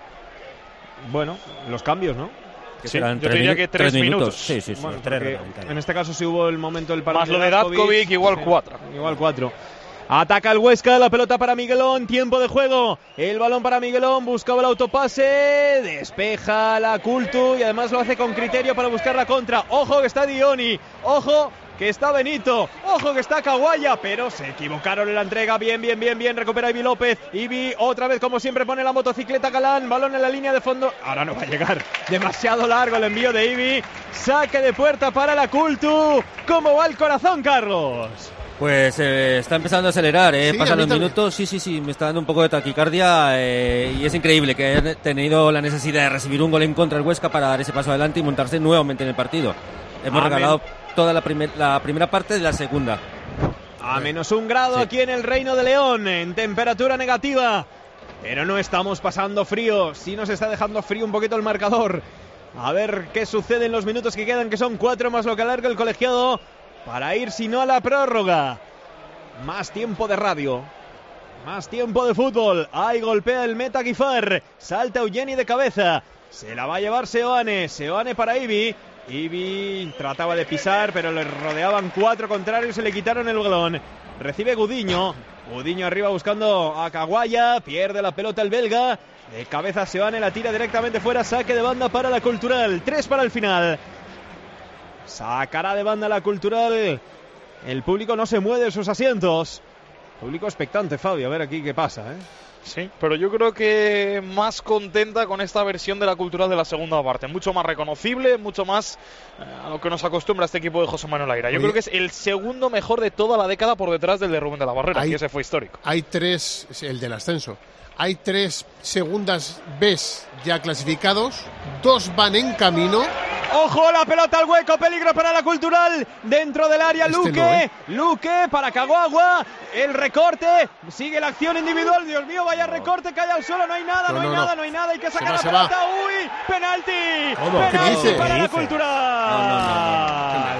Bueno, los cambios, ¿no? Sí, yo diría que 3 minutos. Sí. Bueno, en este caso sí hubo el momento del partido. Más lo de Datkovic, igual 4. Igual 4. Ataca el Huesca, la pelota para Miguelón, tiempo de juego. El balón para Miguelón, buscaba el autopase, despeja la Cultu y además lo hace con criterio para buscar la contra. Ojo que está Dioni, ojo que está Benito, ojo que está Kawaya, pero se equivocaron en la entrega. Bien, recupera Ibi López. Ibi otra vez, como siempre, pone la motocicleta Galán, balón en la línea de fondo. Ahora no va a llegar, demasiado largo el envío de Ibi. Saque de puerta para la Cultu. ¿Cómo va el corazón, Carlos? Pues está empezando a acelerar, Sí, pasan los minutos, sí, me está dando un poco de taquicardia y es increíble que hayan tenido la necesidad de recibir un gol en contra el Huesca para dar ese paso adelante y montarse nuevamente en el partido. Hemos regalado toda la primera parte de la segunda. A -1 grado aquí en el Reino de León, en temperatura negativa, pero no estamos pasando frío, sí nos está dejando frío un poquito el marcador. A ver qué sucede en los minutos que quedan, que son 4 más lo que alarga el colegiado, para ir si no a la prórroga. Más tiempo de radio, más tiempo de fútbol. Ahí golpea el meta Giffard, salta Eugeni de cabeza, se la va a llevar Seoane para Ibi. Ibi trataba de pisar, pero le rodeaban 4 contrarios y le quitaron el balón. Recibe Gudiño arriba buscando a Kawaya, pierde la pelota el belga. De cabeza Seoane, la tira directamente fuera, saque de banda para la Cultural. 3 para el final. Sacará de banda la Cultural. El público no se mueve de sus asientos. Público expectante, Fabio, a ver aquí qué pasa, Sí, pero yo creo que más contenta con esta versión de la Cultural de la segunda parte. Mucho más reconocible, mucho más a lo que nos acostumbra este equipo de José Manuel Aira. Yo creo que es el segundo mejor de toda la década por detrás del de Rubén de la Barrera, y ese fue histórico. Hay 3, el del ascenso. Hay 3 segundas Bs ya clasificados, 2 van en camino. ¡Ojo, la pelota al hueco! Peligro para la Cultural. Dentro del área, Luque para Kawaya. El recorte. Sigue la acción individual. Dios mío, vaya recorte, cae al suelo. No hay nada, no hay nada. Hay que sacar la pelota. ¡Uy! ¡Penalti! ¡Penalti para la Cultural!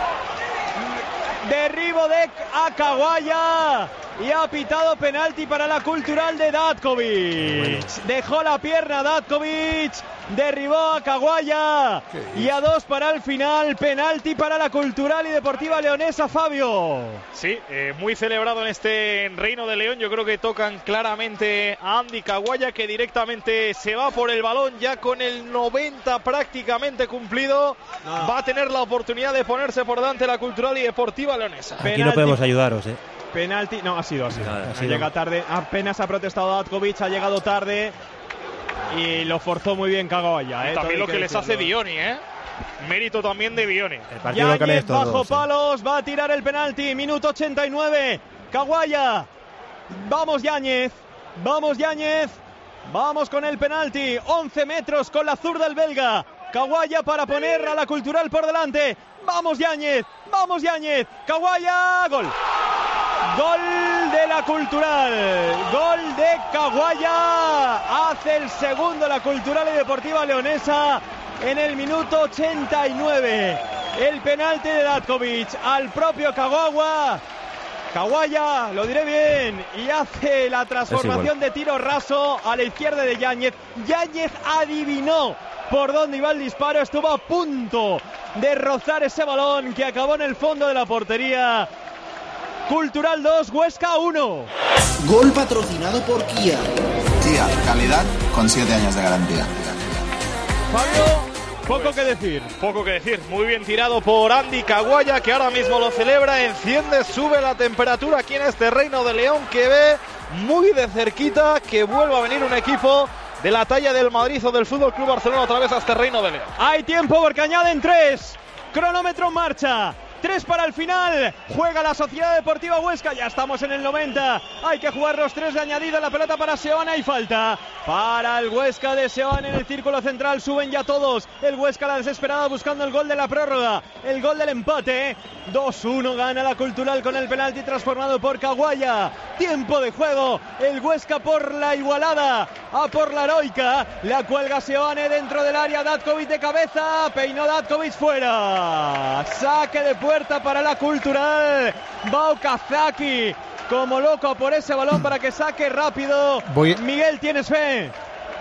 Derribo de Kawaya. Y ha pitado penalti para la Cultural de Datkovic. Dejó la pierna Datkovic. Derribó a Kawaya. Y a 2 para el final. Penalti para la Cultural y Deportiva Leonesa, Fabio. Sí, muy celebrado en este Reino de León. Yo creo que tocan claramente a Andy Kawaya, que directamente se va por el balón ya con el 90 prácticamente cumplido. Va a tener la oportunidad de ponerse por delante la Cultural y Deportiva Leonesa. Aquí no podemos ayudaros, Penalti, no, ha sido. Llega tarde, apenas ha protestado Datkovic, ha llegado tarde y lo forzó muy bien Kawaya. También lo que les hace Dioni, mérito también de Dioni. Yáñez bajo palos, va a tirar el penalti, minuto 89. Kawaya, vamos Yáñez, Vamos con el penalti. 11 metros con la zurda el belga. Kawaya para poner a la Cultural por delante. Vamos Yáñez. Kawaya, gol. Gol de la Cultural. Gol de Kawaya. Hace el segundo la Cultural y Deportiva Leonesa en el minuto 89. El penalti de Datkovic al propio Kawaya, lo diré bien, y hace la transformación de tiro raso a la izquierda de Yáñez. Yáñez adivinó por dónde iba el disparo, estuvo a punto de rozar ese balón que acabó en el fondo de la portería. Cultural 2, Huesca 1. Gol patrocinado por Kia. Kia, calidad con 7 años de garantía. Fabio, poco que decir. Muy bien tirado por Andy Kawaya, que ahora mismo lo celebra. Enciende, sube la temperatura aquí en este Reino de León, que ve muy de cerquita que vuelva a venir un equipo de la talla del Madrid o del Fútbol Club Barcelona otra vez a este Reino de León. Hay tiempo porque añaden 3. Cronómetro en marcha. 3 para el final. Juega la Sociedad Deportiva Huesca. Ya estamos en el 90. Hay que jugar los 3 de añadida. La pelota para Seoane y falta para el Huesca de Seoane en el círculo central. Suben ya todos. El Huesca la desesperada buscando el gol de la prórroga. El gol del empate. 2-1 gana la Cultural con el penalti transformado por Kawaya. Tiempo de juego. El Huesca por la igualada. A por la heroica. La cuelga Seoane dentro del área. Datkovic de cabeza. Peinó Datkovic fuera. Saque de puerta para la Cultural. Va Okazaki como loco por ese balón para que saque rápido. Miguel, ¿tienes fe?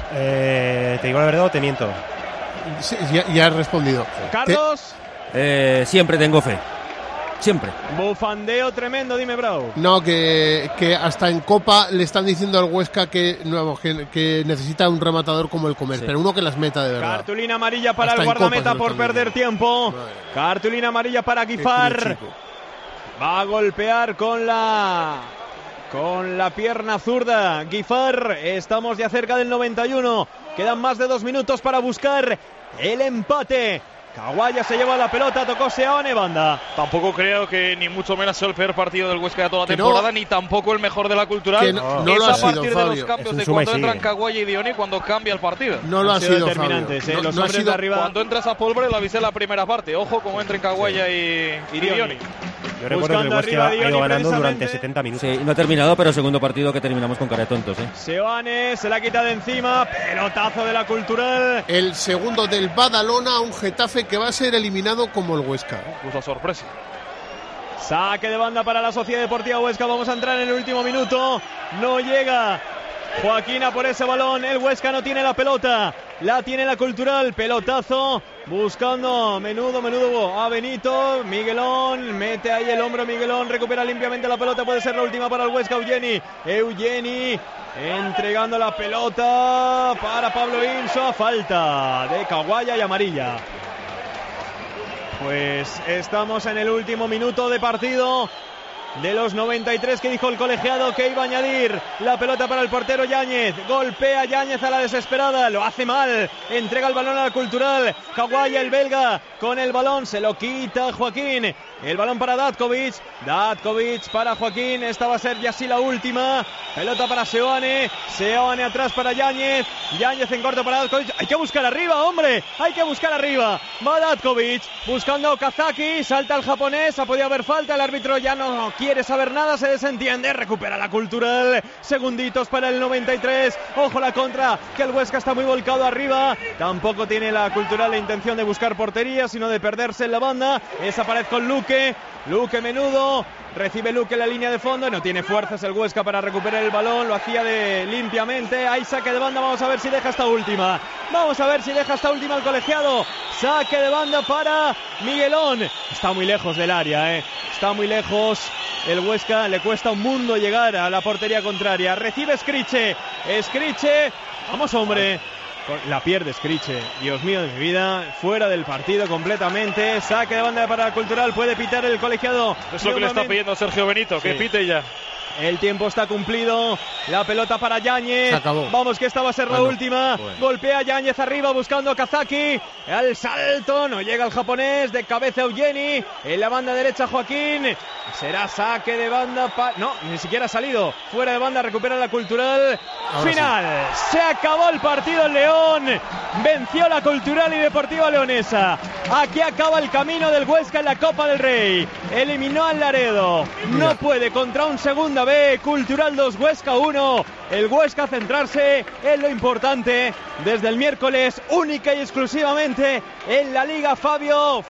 Te digo la verdad o te miento. Sí, ya has respondido. Carlos. Siempre tengo fe. Siempre. Bufandeo tremendo, dime, Bravo. No, que hasta en Copa le están diciendo al Huesca que necesita un rematador como el Comer, pero uno que las meta de verdad. Cartulina amarilla para hasta el guardameta por perder tiempo. Cartulina amarilla para Guifar. Va a golpear con la pierna zurda Guifar. Estamos ya cerca del 91. Quedan más de 2 minutos para buscar el empate. Kawaya se lleva la pelota, tocó Seoane, banda. Tampoco creo que ni mucho menos sea el peor partido del Huesca de toda la temporada, ni tampoco el mejor de la Cultural. Que no lo ha a sido, partir Fabio. De los cambios de cuando entran Kawaya y Dioni, cuando cambia el partido. No lo ha sido, determinantes, Fabio. los hombres de arriba. Cuando entras a Pólvora, lo avisé en la primera parte. Ojo como entren Kawaya y Dioni. Yo recuerdo que el Huesca ha ido ganando durante 70 minutos. Sí, no ha terminado, pero segundo partido que terminamos con cara de tontos. Seoane se la quita de encima, pelotazo de la Cultural. El segundo del Badalona, un Getafe que va a ser eliminado como el Huesca. Pues sorpresa. Saque de banda para la Sociedad Deportiva Huesca. Vamos a entrar en el último minuto. No llega Joaquín a por ese balón. El Huesca no tiene la pelota. La tiene la Cultural. Pelotazo. Buscando menudo a Benito. Miguelón. Mete ahí el hombro Miguelón. Recupera limpiamente la pelota. Puede ser la última para el Huesca. Eugeni. Entregando la pelota para Pablo Inso. Falta de Kawaya y amarilla. Pues estamos en el último minuto de partido de los 93 que dijo el colegiado que iba a añadir. La pelota para el portero Yáñez. Golpea Yáñez a la desesperada. Lo hace mal. Entrega el balón a la Cultural. Kawaya, el belga, con el balón. Se lo quita Joaquín. El balón para Datkovic. Datkovic para Joaquín. Esta va a ser ya sí la última. Pelota para Seoane. Seoane atrás para Yáñez. Yáñez en corto para Datkovic. Hay que buscar arriba, hombre. Hay que buscar arriba. Va Datkovic buscando a Okazaki. Salta el japonés. Ha podido haber falta. El árbitro ya no quiere saber nada. Se desentiende. Recupera la Cultural. Segunditos para el 93. Ojo la contra. Que el Huesca está muy volcado arriba. Tampoco tiene la Cultural la intención de buscar portería, sino de perderse en la banda. Esa pared con Luque menudo. Recibe Luque en la línea de fondo. No tiene fuerzas el Huesca para recuperar el balón. Lo hacía limpiamente. Hay saque de banda. Vamos a ver si deja esta última. El colegiado. Saque de banda para Miguelón. Está muy lejos del área. Está muy lejos. El Huesca le cuesta un mundo llegar a la portería contraria. Recibe Scriche. Vamos, hombre. La pierde Scriche, Dios mío de mi vida, fuera del partido completamente. Saque de banda para la Cultural, puede pitar el colegiado. Es lo que le está pidiendo Sergio Benito, que pite ya. El tiempo está cumplido. La pelota para Yáñez. Se acabó. Vamos, que esta va a ser la última. Golpea Yáñez arriba buscando a Kazaki. Al salto. No llega el japonés. De cabeza Eugeni. En la banda derecha Joaquín. Será saque de banda. No, ni siquiera ha salido. Fuera de banda, recupera la Cultural. Ahora Final. Se acabó el partido en León. Venció la Cultural y Deportiva Leonesa. Aquí acaba el camino del Huesca en la Copa del Rey. Eliminó al Laredo. No puede contra un segunda B. Cultural 2, Huesca 1. El Huesca centrarse en lo importante desde el miércoles, única y exclusivamente en la Liga, Fabio.